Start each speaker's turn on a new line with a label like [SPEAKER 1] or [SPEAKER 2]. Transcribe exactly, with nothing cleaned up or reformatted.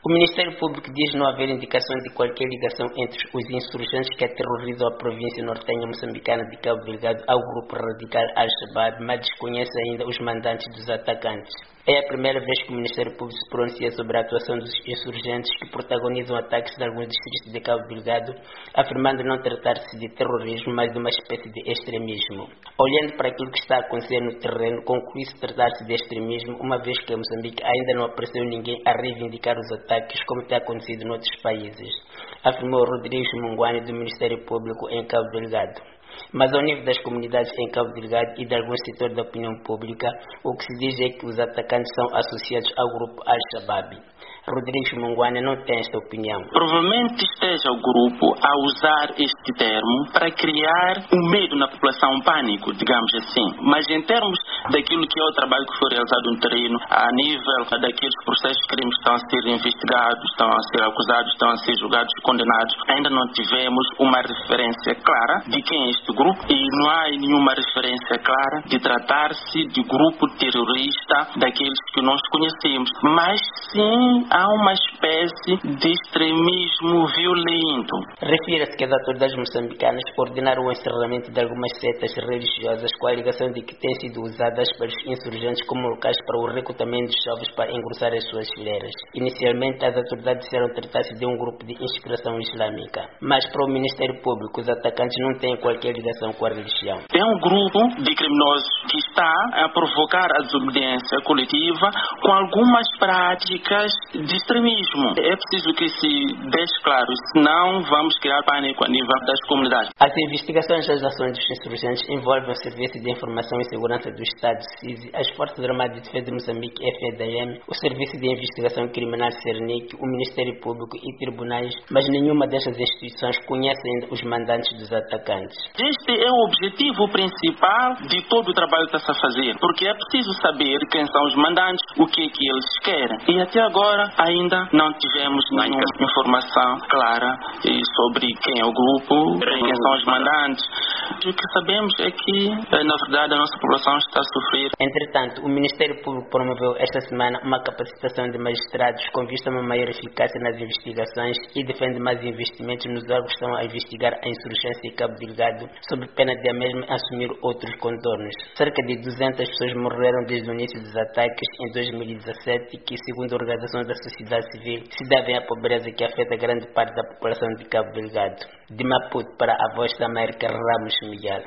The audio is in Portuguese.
[SPEAKER 1] O Ministério Público diz não haver indicação de qualquer ligação entre os insurgentes que aterrorizam a província nortenha moçambicana de Cabo Delgado ao grupo radical Al-Shabaab, mas desconhece ainda os mandantes dos atacantes. É a primeira vez que o Ministério Público se pronuncia sobre a atuação dos insurgentes que protagonizam ataques em alguns distritos de Cabo Delgado, afirmando não tratar-se de terrorismo, mas de uma espécie de extremismo. Olhando para aquilo que está a acontecer no terreno, conclui-se tratar-se de extremismo, uma vez que em Moçambique ainda não apareceu ninguém a reivindicar os ataques como tem acontecido noutros países, afirmou Rodrigues Munguane do Ministério Público em Cabo Delgado. Mas ao nível das comunidades em Cabo Delgado e de alguns setores da opinião pública, o que se diz é que os atacantes são associados ao grupo Al-Shabaab. Rodrigues Munguane não tem esta opinião.
[SPEAKER 2] Provavelmente esteja o grupo a usar este termo para criar um medo na população, um pânico, digamos assim. Mas em termos daquilo que é o trabalho que foi realizado no terreno, a nível daqueles processos de crimes que estão a ser investigados, estão a ser acusados, estão a ser julgados e condenados, ainda não tivemos uma referência clara de quem é este grupo e não há nenhuma referência clara de tratar-se de grupo terrorista daqueles que nós conhecemos. Mas sim, há uma espécie de extremismo violento.
[SPEAKER 1] Refira-se que as autoridades moçambicanas ordenaram o encerramento de algumas setas religiosas com a alegação de que têm sido usadas pelos insurgentes como locais para o recrutamento de jovens para engrossar as suas fileiras. Inicialmente, as autoridades disseram tratar-se de um grupo de inspiração islâmica. Mas para o Ministério Público, os atacantes não têm qualquer ligação com a religião.
[SPEAKER 2] É um grupo de criminosos que está a provocar a desobediência coletiva com algumas práticas de extremismo. É preciso que se deixe claro, senão vamos criar pânico a nível das comunidades.
[SPEAKER 1] As investigações das ações dos insurgentes envolvem o Serviço de Informação e Segurança do Estado, S I S I, as Forças Armadas de Defesa de Moçambique, F E D M, o Serviço de Investigação Criminal, CERNIC, o Ministério Público e tribunais, mas nenhuma destas instituições conhece ainda os mandantes dos atacantes.
[SPEAKER 2] Este é o objetivo principal de todo o trabalho que está a fazer, porque é preciso saber quem são os mandantes, o que é que eles querem. E até agora ainda não tivemos nenhuma informação clara sobre quem é o grupo, quem são os mandantes. O que sabemos é que, na verdade, a nossa população está a sofrer.
[SPEAKER 1] Entretanto, o Ministério Público promoveu esta semana uma capacitação de magistrados com vista a uma maior eficácia nas investigações e defende mais investimentos nos órgãos que estão a investigar a insurgência em Cabo Delgado, sob pena de a mesma assumir outros contornos. Cerca de duzentas pessoas morreram desde o início dos ataques em dois mil e dezassete, que, segundo a Organização da Sociedade Civil, se devem à pobreza que afeta grande parte da população de Cabo Delgado. De Maputo para a Voz da América, Ramos Miguel.